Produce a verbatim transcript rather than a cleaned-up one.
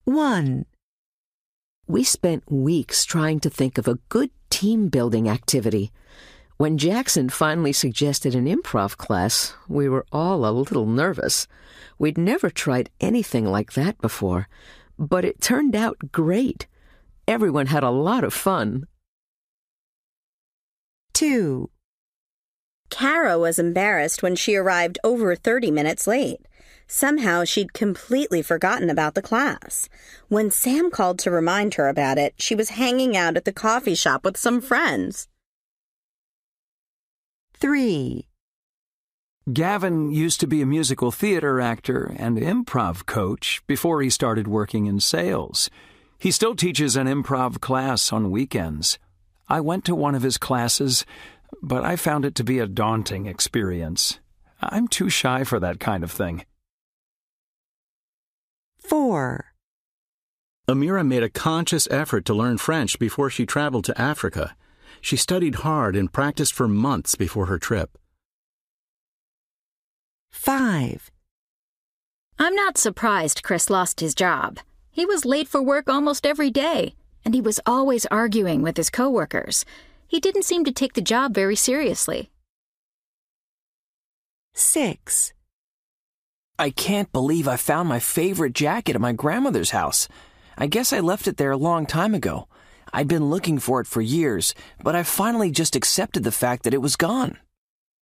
One. We spent weeks trying to think of a good team-building activity. When Jackson finally suggested an improv class, we were all a little nervous. We'd never tried anything like that before, but it turned out great. Everyone had a lot of fun. Two. Kara was embarrassed when she arrived over thirty minutes late. Somehow she'd completely forgotten about the class. When Sam called to remind her about it, she was hanging out at the coffee shop with some friends. Three. Gavin used to be a musical theater actor and improv coach before he started working in sales. He still teaches an improv class on weekends. I went to one of his classes, but I found it to be a daunting experience. I'm too shy for that kind of thing. Four. Amira made a conscious effort to learn French before she traveled to Africa. She studied hard and practiced for months before her trip. Five. I'm not surprised Chris lost his job. He was late for work almost every day, and he was always arguing with his coworkers. He didn't seem to take the job very seriously. Six. I can't believe I found my favorite jacket at my grandmother's house. I guess I left it there a long time ago. I'd been looking for it for years, but I finally just accepted the fact that it was gone.